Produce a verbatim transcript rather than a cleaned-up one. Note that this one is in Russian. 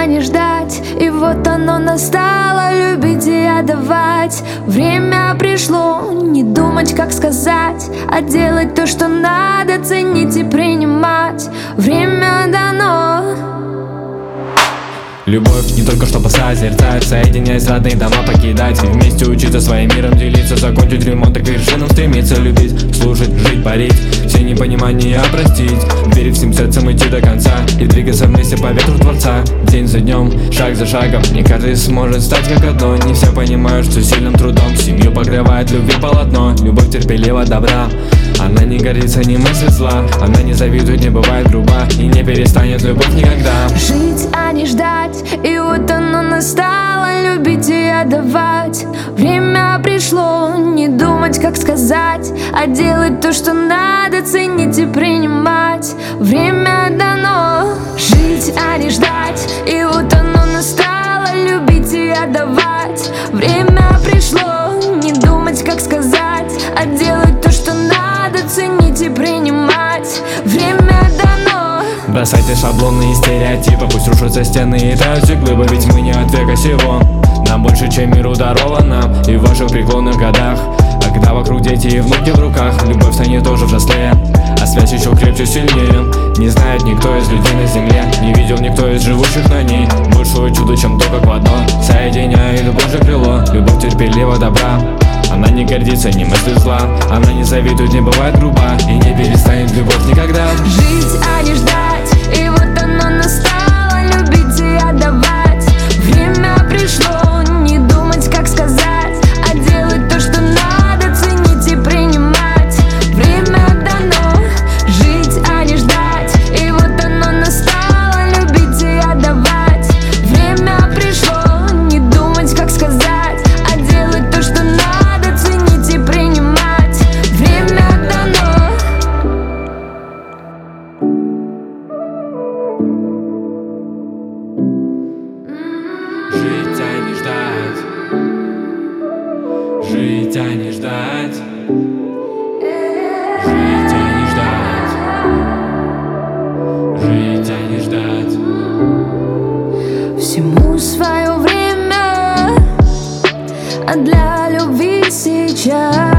а не ждать. И вот оно настало, любить и отдавать. Время пришло, не думать, как сказать, а делать то, что надо, ценить и принимать. Время дано. Любовь не только чтобы созерцать, соединять родные дома, покидать и вместе учиться своим миром делиться, закончить ремонт и к вершинам стремиться, любить, слушать, жить, парить, все непонимания простить, верить всем сердцем, идти до конца и двигаться вместе по ветру Творца. День за днем, шаг за шагом, не каждый сможет стать как одно. Не все понимают, что сильным трудом семью покрывает любви полотно. Любовь терпелива, добра, она не гордится, не мыслит зла, она не завидует, не бывает груба и не перестанет любовь никогда. Жить, а не ждать. И вот оно настало, любить и отдавать. Время пришло, не думать, как сказать, а делать то, что надо, ценить и принимать. Время дано. Жить, а не ждать. И вот оно настало, любить и отдавать. Время пришло, не думать, как сказать, а делать то, что надо, ценить и принимать. Время дано. Бросайте шаблоны и стереотипы, пусть рушатся стены и тают все глыбы, ведь мы не от века сего. Нам больше, чем миру даровано, и в ваших преклонных годах. А когда вокруг дети и внуки в руках, любовь станет тоже взрослее, а связь еще крепче, сильнее. Не знает никто из людей на земле, не видел никто из живущих на ней большое чудо, чем то, как в одно соединяя любовь же крыло. Любовь терпелива, добра, она не гордится, не мыслит зла, она не завидует, не бывает груба и не перестанет любовь никогда. Жить, а не ждать. И вот оно настало, любить и отдавать. Время пришло, не думать, как сказать, а делать то, что надо, ценить и принимать. Время дано. Жить, а не ждать. И вот оно настало, любить и отдавать. Время пришло, не думать, как сказать, а делать то, что надо, ценить и принимать. Время дано. Жить, а не ждать. Жить, а не ждать. Жить, а не ждать. Жить, а не ждать. Всему свое время, а для любви сейчас